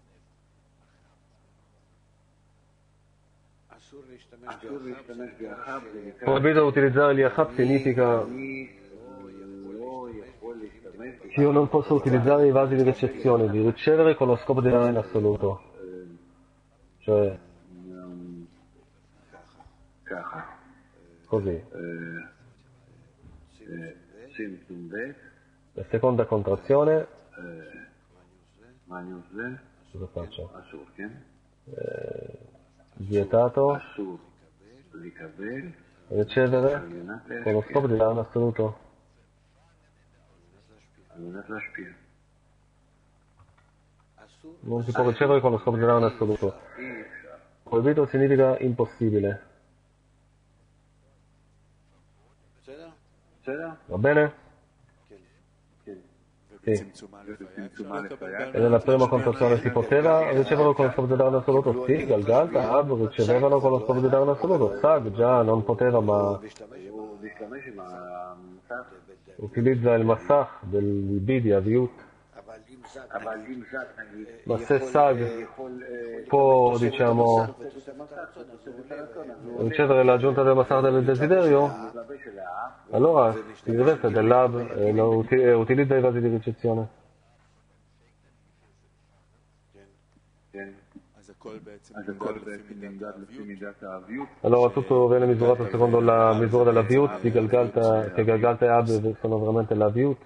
אסור להשתמש באחב, זה נקרא Proibito utilizzare il Yahab significa אני לא יכול להשתמש che io non posso utilizzare i vasi di ricezione, di ricevere con lo scopo di dare in assoluto. Cioè, ככה. così. צמצום ב', La seconda contrazione, מה אני עושה? cosa faccio? אסור, כן? Vietato אסור לקבל ricevere על מנת con lo scopo di dare in assoluto. על מנת להשפיע. Non si può ricevere con lo scopo di dare in assoluto. אי אפשר. Proibito significa impossibile. בסדר? בסדר? Va bene? כן. Sì. ובצמצום א' היה E nella prima contrazione si poteva ricevere con lo scopo di dare in assoluto? Sì, Galgalta, Ab ricevevano con lo scopo di dare in assoluto. Sag già non poteva, ma הוא להשתמש עם המסך, utilizza il massach del Bidi Aviut. אבל אם זת נגיד, Ma se Sag יכול può, diciamo, ricevere l'aggiunta del massach del desiderio, להתלבש על האף, allora si riveste dell'Ab e utilizza i vasi di ricezione. כן. אז הכל בעצם אז הכל נמדד בעצם נמדד לפי מידת האביות. Allora tutto viene misurato secondo la misura della Viut, di Galgalta, che Galgalta e Ab sono veramente la Viut.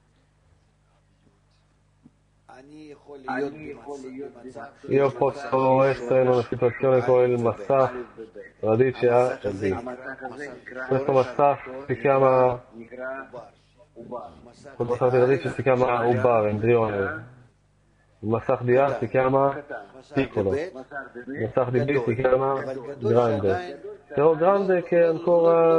אני יכול להיות במצב Io posso essere in una situazione con il massach, radice A e B. המסך הזה נקרא Questo massach si chiama, עובר. quel massach di radice si chiama Ubar, embrione. Il massach di A si chiama piccolo, il massach di B si chiama grande. Però grande che ancora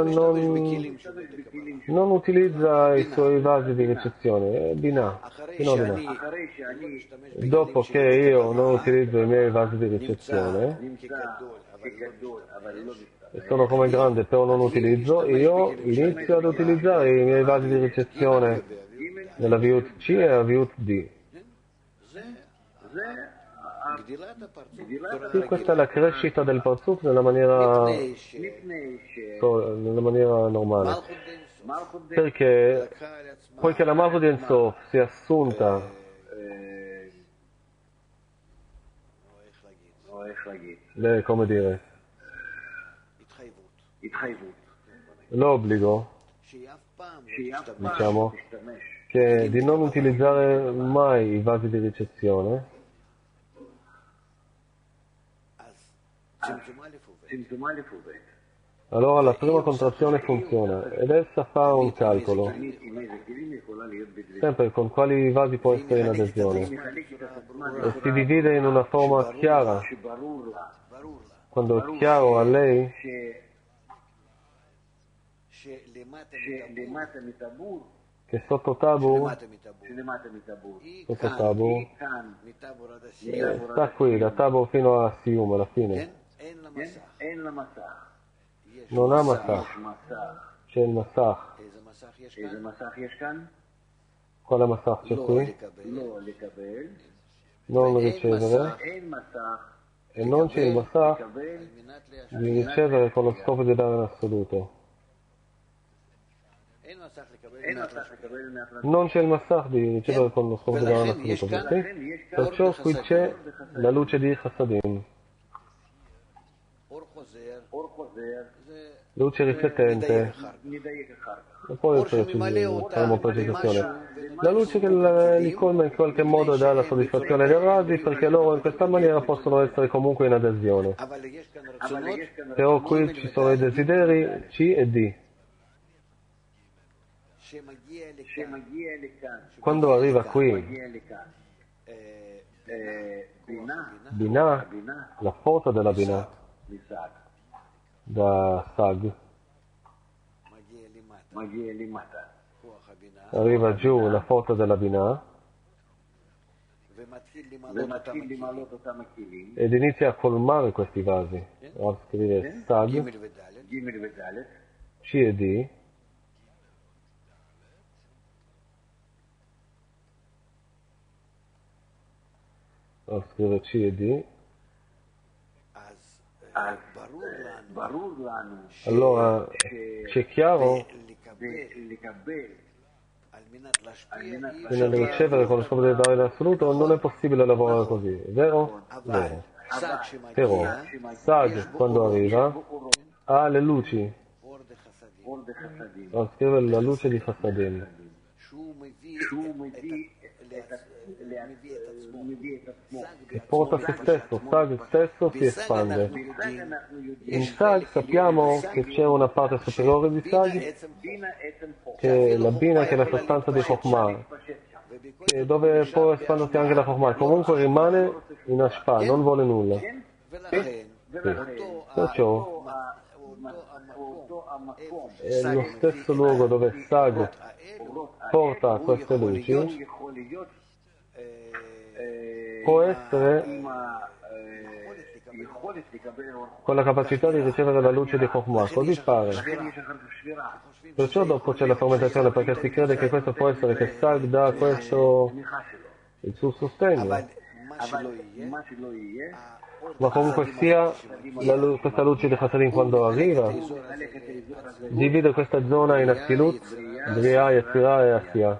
non utilizza i suoi vasi di ricezione, è Binah, fino a Binah. אחרי שאני Dopo che io non utilizzo i miei vasi di ricezione, נמצא כגדול, אבל לא מסתכל. e sono come grande però non utilizzo, io inizio ad utilizzare i miei vasi di ricezione nella Viut C e la Viut D. זה גדילת הפרצוף. Sì, questa è la crescita del Parzuf nella maniera לפני normale. שמלכות Perché poiché la Malchut di Ensof si è assunta, איך להגיד, come dire, התחייבות, l'obbligo, שהיא אף פעם diciamo, תשתמש che di non utilizzare mai i vasi di ricezione, צמצום א' וב'. allora la prima contrazione funziona ed essa fa un calcolo. אני עם איזה כלים יכולה sempre con quali vasi può essere in adesione. E si divide in una forma chiara. Quando è chiaro a lei che sotto Tabur, sotto Tabur, sta qui, da Tabur fino a Sium, alla fine. Non ha Masach, c'è il Masach. Quale Masach c'è qui? Non ricevere. E non c'è il Masach di ricevere con lo scopo di dare in assoluto. Non c'è il Masach di ricevere con lo scopo di dare in assoluto. Perciò qui c'è la luce di Chassadim. Luce riflettente. E poi faremo precisazione. La luce che li colma in qualche modo e dà la soddisfazione dei rasi, perché loro in questa maniera possono essere comunque in adesione. Però qui ci sono i desideri C e D. Quando arriva qui Binah, la forza della Binah, da Sag, arriva giù la forza della Binah ed inizia a colmare questi vasi. A scrivere Sag, C e D, a scrivere C e D. Allora c'è chiaro che nel ricevere con lo scopo di dare in assoluto non è possibile lavorare così, vero? Vero. Però Sag, quando arriva, ha le luci, a scrivere la luce di Chassadim, che porta se stesso. Sag stesso si espande. In Sag sappiamo che c'è una parte superiore di Sag, che è la Bina, che è la sostanza di Chokhmah, dove può espandersi anche la Chokhmah. Comunque rimane in Ashpa, non vuole nulla. Sì. Perciò è lo stesso luogo dove Sag porta queste luci, può essere con la capacità di ricevere la luce di Chokhmah, così pare. Perciò dopo c'è la fermentazione, perché si crede che questo può essere, che Sag dà questo il suo sostegno. Ma comunque sia, questa luce di Chassadim quando arriva divide questa zona in Atzilut, Bria, Yetzirah e Asiya.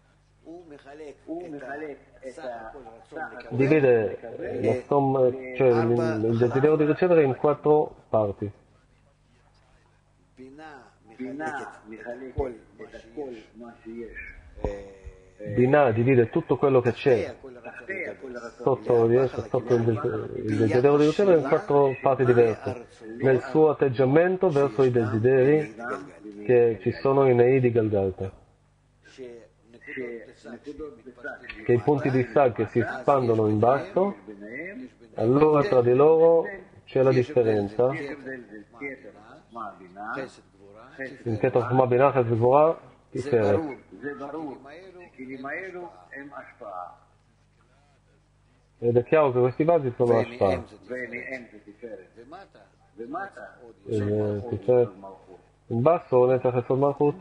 Divide la somma, cioè il desiderio di ricevere in 4 parti. Binah divide tutto quello che c'è sotto il desiderio di ricevere in 4 parti diverse, nel suo atteggiamento verso i desideri che ci sono in Eidi Galgalta, che i punti di Sag che si espandono in basso, allora tra di loro c'è la differenza in Keter Chokhmah Binah Chesed Gvura Tiferet. Ed è chiaro che questi vasi sono Ashpa. In basso Netzach Esod Malchut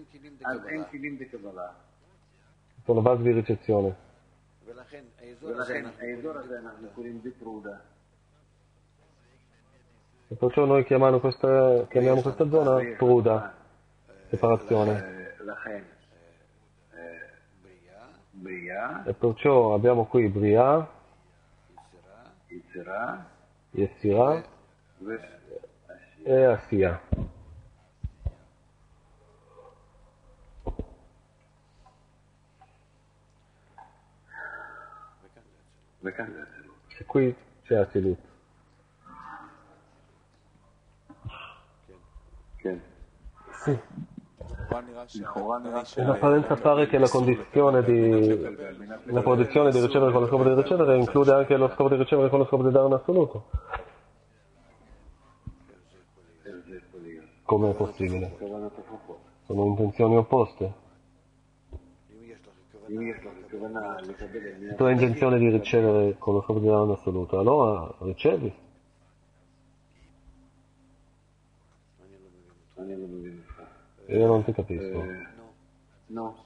sono vasi di ricezione. E perciò noi chiamiamo questa zona Pruda, separazione. E perciò abbiamo qui Bria, Yetzirah e Asiya. E qui c'è Atzilut. Sì. כבר נראה In apparenza pare che la condizione la condizione di ricevere con lo scopo di ricevere include anche lo scopo di ricevere con lo scopo di dare in assoluto. Come è possibile? Sono intenzioni opposte. Se tu hai intenzione di ricevere con lo scopo di dare in assoluto, allora ricevi. Io non ti capisco. No.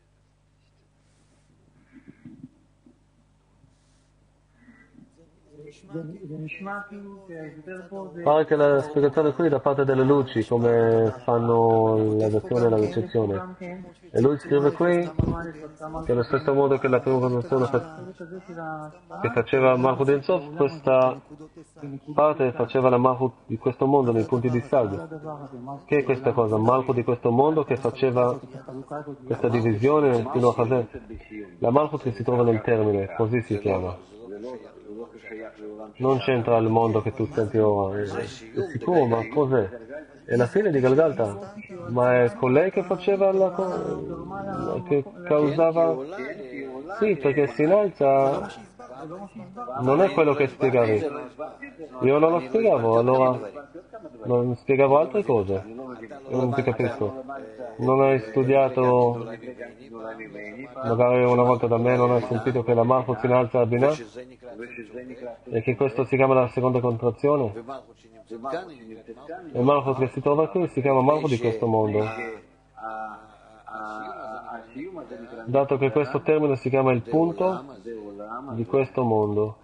Pare che la spiegazione qui da parte delle luci, come fanno la dazione e la ricezione. E lui scrive qui che allo stesso modo che la prima condizione che faceva Malchut Ein Sof, questa parte faceva la Malchut di questo mondo nei punti di Sag. Che è questa cosa? Malchut di questo mondo che faceva questa divisione fino a Chazé. La Malchut che si trova nel termine, così si chiama. Non c'entra il mondo che tu senti ora, è sicuro, ma cos'è? È la fine di Galgalta, ma è colei che faceva che causava... Sì, perché si innalza, non è quello che spiegavi. Io non lo spiegavo, allora non spiegavo altre cose. Io non ti capisco. Non hai studiato, magari una volta da me non hai sentito che la Malchut si innalza a Binah? E che questo si chiama la seconda contrazione? E Malchut che si trova qui si chiama Malchut di questo mondo. Dato che questo termine si chiama il punto di questo mondo.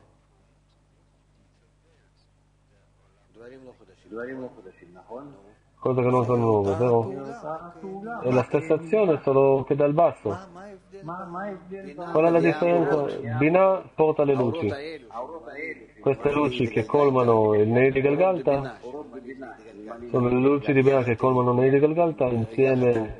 Cose che non sono nuove, vero? È la stessa azione, solo che dal basso. Qual è la differenza? Binah porta le luci. Queste luci che colmano il Nei di Galgalta sono le luci di Binah che colmano il Nei di Galgalta insieme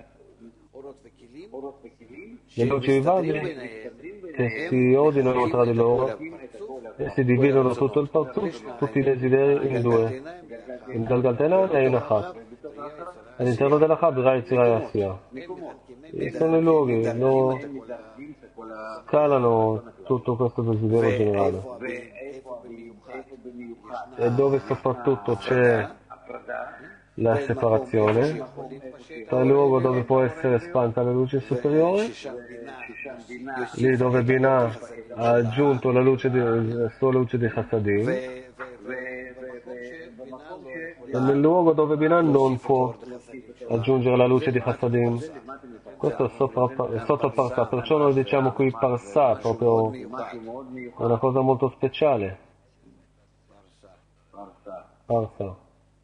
le luci vivali che si ordinano tra di loro e si dividono tutto il Parzuf, tutti i desideri in due, in Galgalta Elan e in Achat. All'interno dell'Achat Rai Tzira Assia. Sono i luoghi, scalano tutto questo desiderio generale. E dove soprattutto c'è la separazione, tra il luogo dove può essere espansa la luce superiore, lì dove Binah ha aggiunto la sua luce di Chassadim, e nel luogo dove Binah non può aggiungere la luce di Chassadim. Questo è sotto Parsa, perciò noi diciamo qui Parsa, proprio è una cosa molto speciale. Parsa.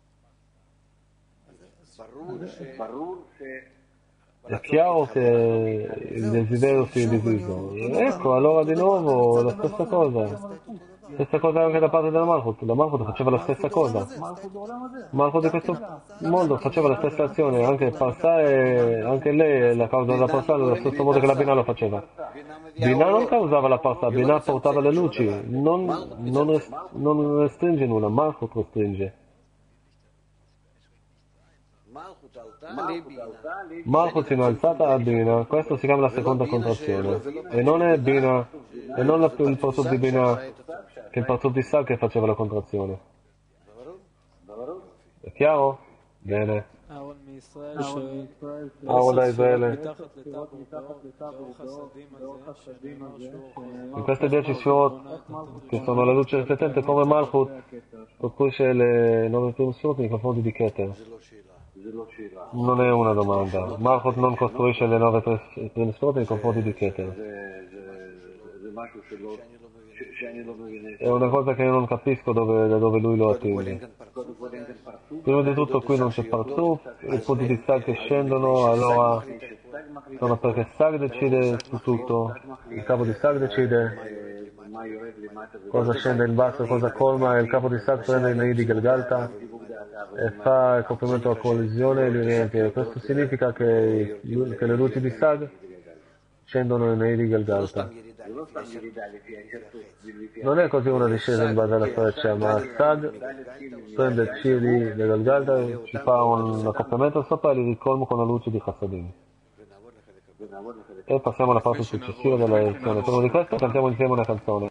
È chiaro che il desiderio si è diviso. Ecco, allora di nuovo la stessa cosa. Stessa cosa anche da parte della Malchut. La Malchut faceva la stessa cosa. Malchut di questo mondo faceva la stessa azione. Anche Parsa e anche lei, la causa della Parsa, allo stesso modo che la Binah lo faceva. Binah non causava la Parsa, Binah portava le luci. Non restringe nulla, Malchut restringe. Malchut in alzata a Binah, questo si chiama la seconda contrazione. E non è Binah, e non il Parzuf di Binah, che è il Parzuf di Sag che faceva la contrazione. È chiaro? Bene. Aola Israele. In queste 10 sfiorot, che sono la luce riflettente come Malchut, costruisce le 9 prime sfiorot nei confronti di Keter. Non è una domanda. Malchut non costruisce le 9 prime sfiorot nei confronti di Keter. È una cosa che io non capisco da dove lui lo attinge. Prima di tutto qui non c'è Parzuf, i punti di Sag che scendono, allora sono perché Sag decide su tutto, il capo di Sag decide cosa scende in basso, cosa colma, e il capo di Sag prende il Nei di Galgalta e fa il compimento alla collisione e li riempie. Questo significa che le luci di Sag scendono nei Nei di Galgalta. זה לא סתם ירידה לפי ההתייחסות, לפי Non è così una discesa in base alla freccia, ma Stag prende Cili del Galda, ci fa un accoppiamento sopra e li ricolmo con la luce di Chassadim. E passiamo alla parte successiva della lezione. Prima di questo cantiamo insieme una canzone.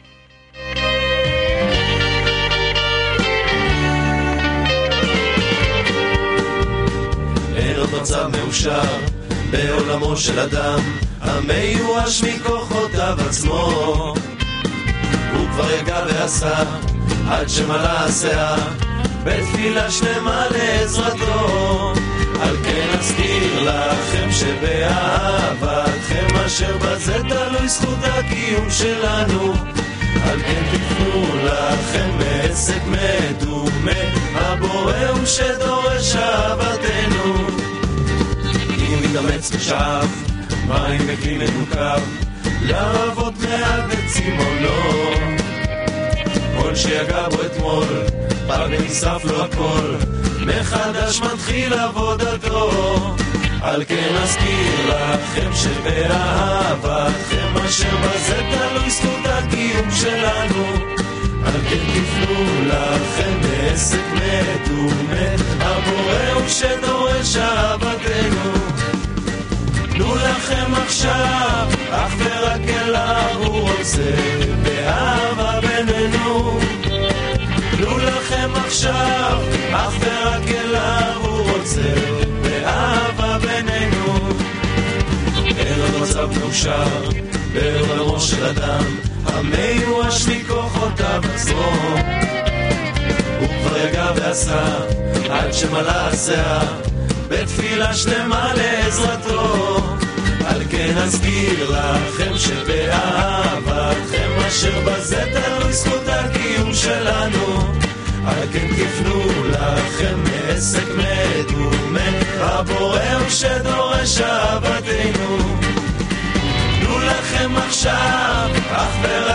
אין עוד מצב מאושר בעולמו של אדם המיואש מכוחותיו עצמו הוא כבר יגע ועשה עד שמלא הסאה בתפילה שלמה לעזרתו על כן אזכיר לכם שבאהבתכם אשר בזה תלוי זכות הקיום שלנו על כן תפנו לכם מעסק מדומה הבורא הוא שדורש אהבתנו אם מתאמץ ושאף מים בכלי מנוקב להרבות מעל בצימונו כל שיגע בו אתמול פג ונשרף לו הכל מחדש מתחיל עבודתו על כן אזכיר לכם שבאהבתכם אשר בזה תלוי זכות הקיום שלנו על כן תפנו לכם בעסק מדומה הבורא הוא שדורש אהבתנו תנו לכם עכשיו אך ורק אליו הוא רוצה באהבה בינינו תנו לכם עכשיו אך ורק אליו הוא רוצה באהבה בינינו אין עוד מצב מאושר בעולמו של אדם המיואש מכוחותיו עצמו הוא כבר יגע ועשה עד שמלא הסאה בתפילה שלמה לעזרתו על כן אזכיר לכם שבאהבתכם אשר בזה תלוי זכות הקיום שלנו על כן תפנו לכם מעסק מדומה הבורא הוא שדורש אהבתנו תנו לכם עכשיו אך ורק